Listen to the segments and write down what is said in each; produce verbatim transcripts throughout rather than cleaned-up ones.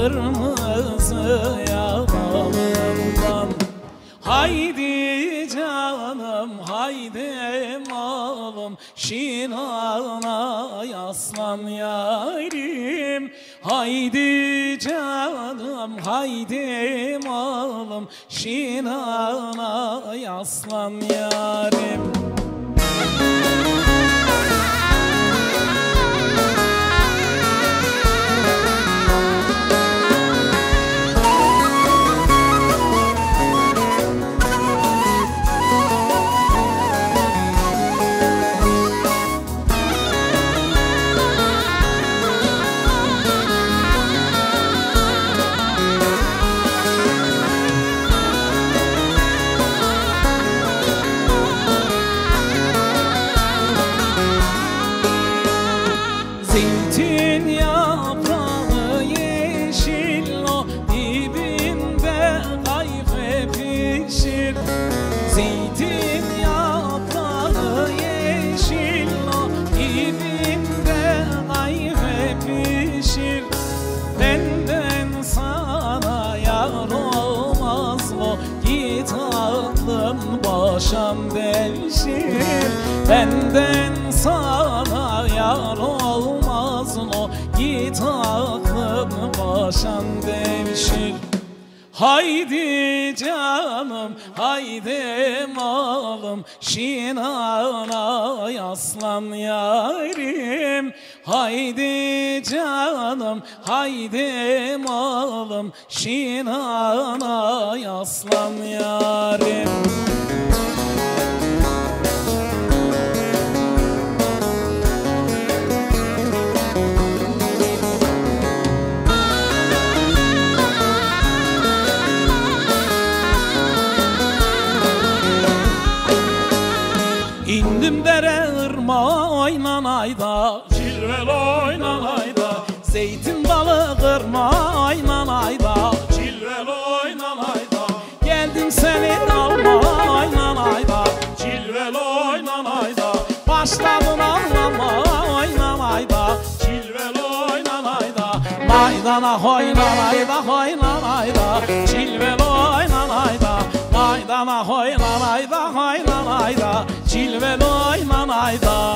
kırmızı yalanından. Haydi canım, haydi malım, şinana yaslan yarim. Haydi canım, haydi malım, şinana yaslan yarim. Zeytin yaprağı yeşil, o dibinde kayfe pişir. Zeytin yaprağı yeşil, o dibinde kayfe pişir. Benden sana yar olmaz, o git aklın başam devşir. Benden sana yar olmaz, o git aklın başan devşir. Haydi canım, haydi malım, şinana yaslan yarim. Haydi canım, haydi malım, şinana yaslan yarim. İndim dere ırmağa oynan ayda, cilvel oynan ayda. Zeytin dalı kırmağa oynan ayda, cilvel oynan ayda. Geldim senin alma oynan ayda, cilvel oynan ayda. Başladın ağlama oynan ayda, cilvel oynan ayda. Maydana oynan ayda, oynan ayda, cilvel oynan ayda. Maydana oynan ayda, oynan ayda, cilvel oynan ayda.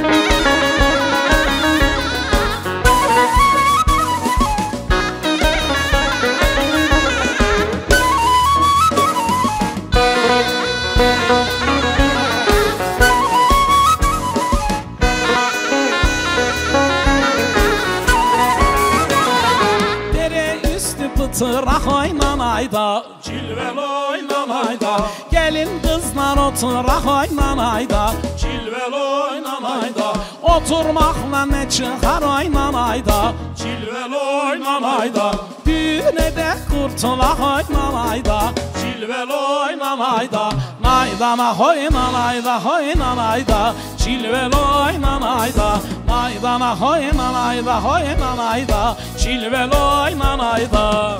Dere üstü pıtırak oynan ayda, cilvel oynan ayda. Gelin kızlar oturak oynan ayda, cilvel oynan ayda. Oturmakla ne çıkar oynan ayda, cilvel oynan ayda. Düğüne de kurtulak oynan ayda, cilvel oynan ayda. Naydana oynan ayda, oynan ayda, cilvel oynan ayda. Naydana oynan ayda, oynan ayda, cilvel oynan ayda.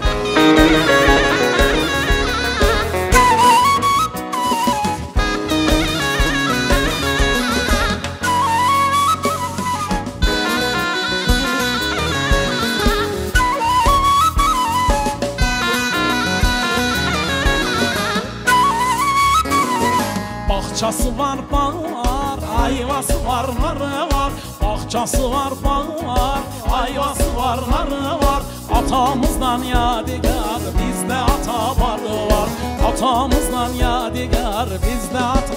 Bahçası var, bağı var, ayvası var, narı var. Bahçası var, bağı var, ayvası var, narı var. Atamızdan yadigar, bizde ata barı var. Atamızdan yadigar, bizde ata...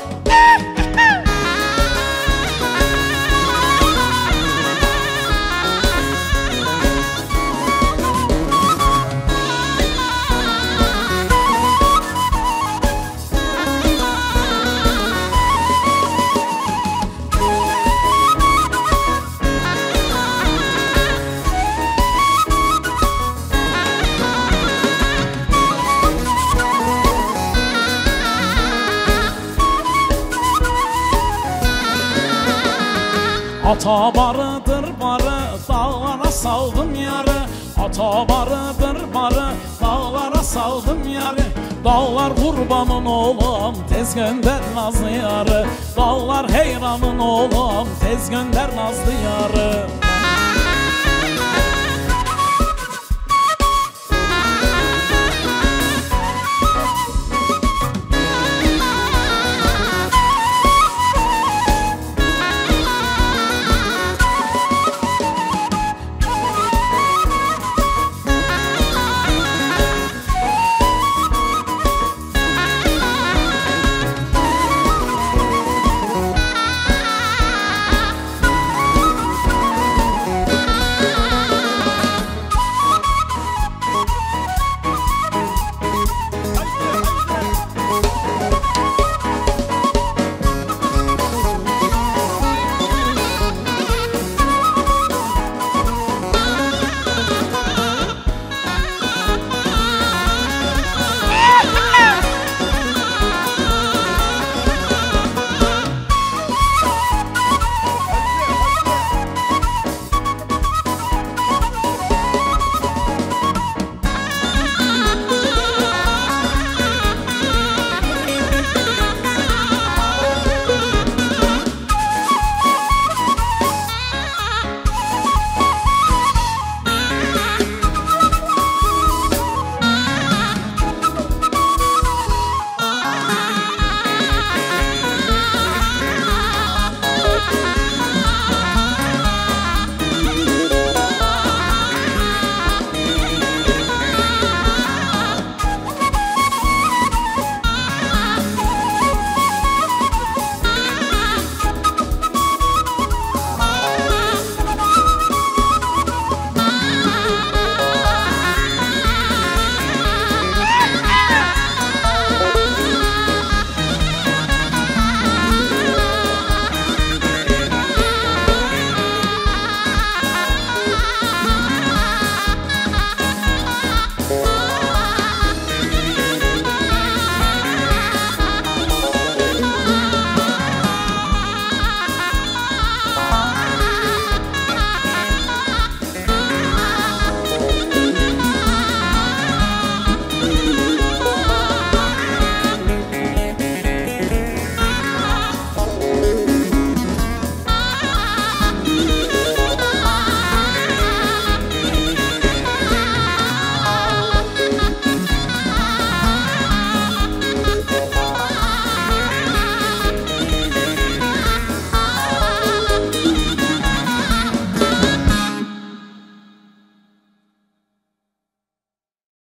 Ata barıdır barı, dağlara saldım yarı. Ata barıdır barı, dağlara saldım yarı. Dağlar kurbanın oğlum, tez gönder nazlı yarı. Dağlar heyranın oğlum, tez gönder nazlı yarı.